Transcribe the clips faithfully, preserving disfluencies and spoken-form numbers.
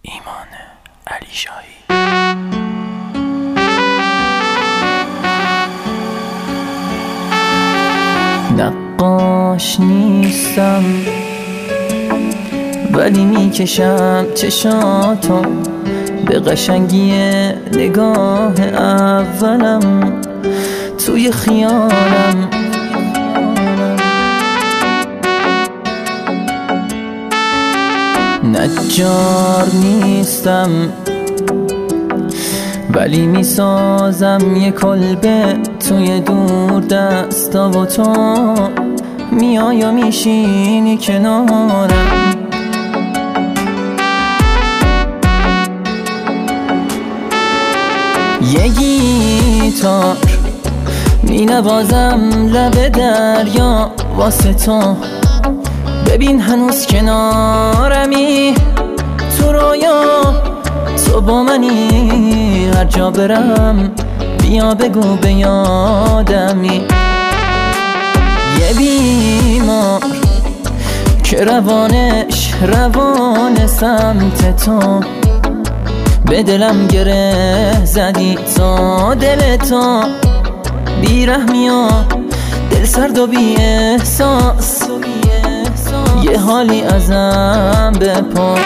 ایمان علیشاهی. نقاش نیستم ولی میکشم چشاتو به قشنگی نگاه اولم توی خیالم. نجار نیستم ولی میسازم یه کلبه توی دور دستا و تو میای و میشینی کنارم. یه گیتار مینوازم لب دریا واسه تو، ببین هنوز کنارمی تو رویا، تو با منی هر جا برم بیا بگو به یادمی. یه بیمار که روانش روان سمت تو، به دلم گره زدی تا دل تو بیرحمی و دل سرد و بی احساس، یه حالی ازم بپرس.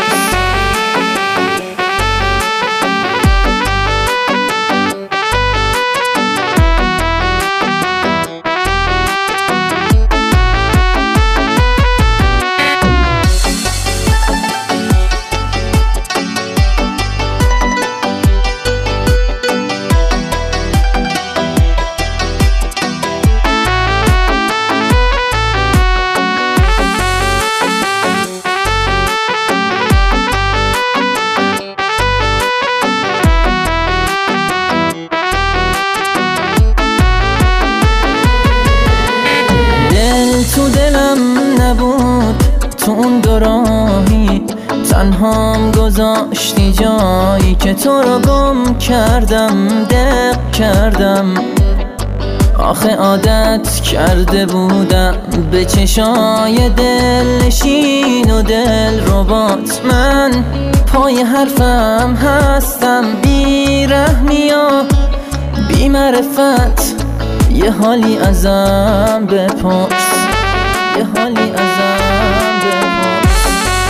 تو دلم نبود تو اون دو راهی، تنهام گذاشتی جایی که تو رو گم کردم دق کردم. آخه عادت کرده بودم به چشای دل نشین و دل ربات، من پای حرفم هستم بی رحمی و بی معرفت، یه حالی ازم بپرس، یه حالی ازم بپرس.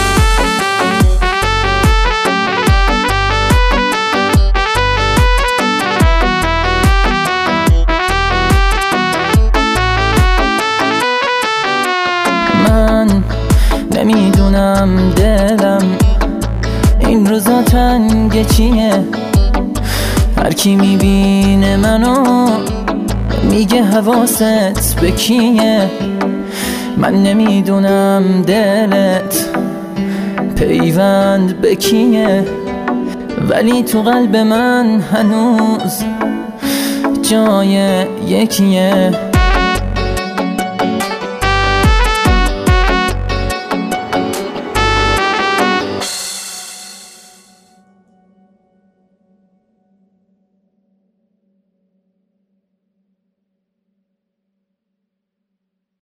من نمیدونم دلم این روزا تنگ چیه، هر کی میبینه منو میگه حواست به کیه. من نمیدونم دلت پیوند به کیه، ولی تو قلب من هنوز جای یکیه.